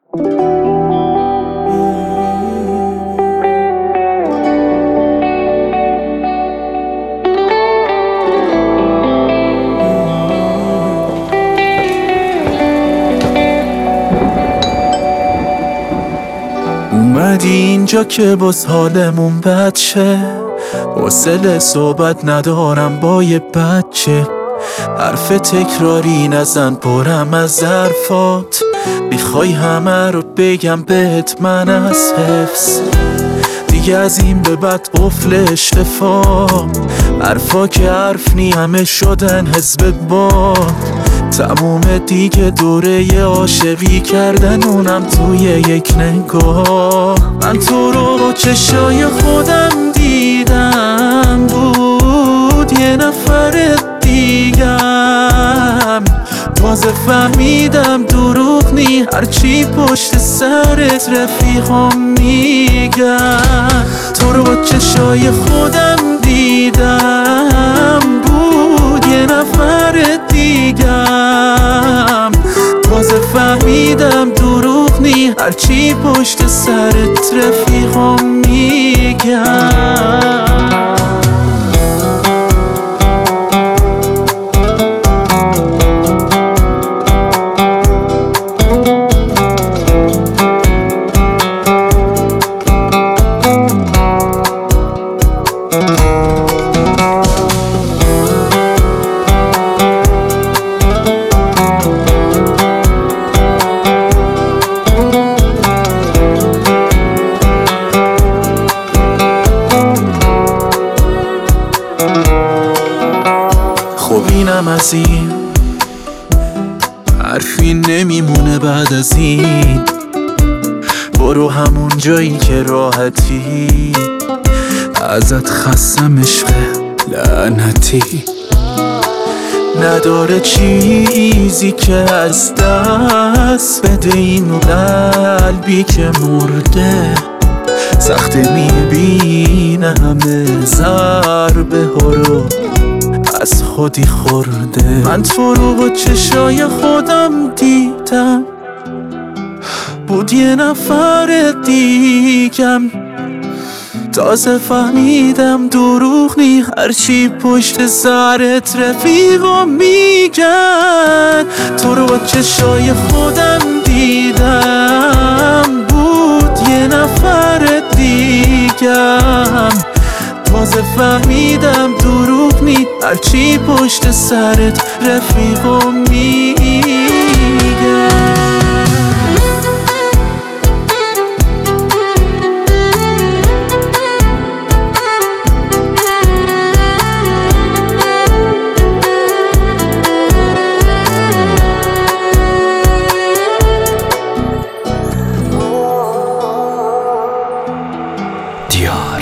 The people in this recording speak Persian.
اومدی اینجا که باز حالمون بد شه، حوصله صحبت ندارم با یه بچه. حرف تکراری نزن پرم از ظرفات، میخوای همه رو بگم بهت من از حفظ. دیگه از این به بعد قفل اشتفا، حرفا که حرف نی همه شدن حزب باد. تموم دیگه دوره عاشقی کردن، اونم توی یک نگاه. من تو رو با چشای خودم دیدم، بود یه نفر دیگم. تازه فهمیدم دروغ نی هرچی پشت سرت رفیقام میگم. تو رو با چشای خودم دیدم، بود یه نفر دیگم. تازه فهمیدم دروغ نی هرچی پشت سرت رفیقام میگم. خب اینم از این، حرفی نمیمونه بعد از این. برو همون جایی که راحتی، ازت خستم عشق لعنتی. نداره چیزی که از دست بده این قلبی که مرده. سخته میبینه همه ضربه ها رو از خودی خورده. من تو رو با چشای خودم دیدم، بود یه نفر دیگم. تازه فهمیدم دروغ نی هرچی پشت سرت رفیقام میگن. تو رو با چشای خودم دیدم، بود یه نفر دیگم. تازه فهمیدم دروغ نی هرچی پشت سرت رفیقام میگن. دیار